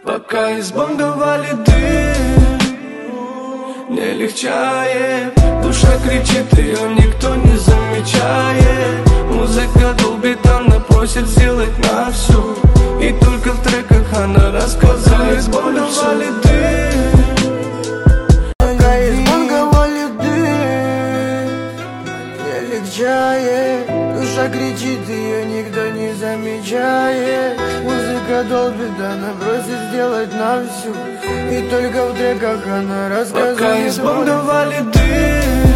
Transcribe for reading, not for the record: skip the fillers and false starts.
Пока из бонга дым не легчает, душа кричит, ее никто не замечает. Музыка долбит, она просит сделать на всю, и только в треках она рассказывает. Из бонга дым, пока из бонга дым не легчает, душа кричит, ее никто не замечает. Музыка долбит, она просит сделать на всю, и только в треках она рассказывает. пока из бонга дым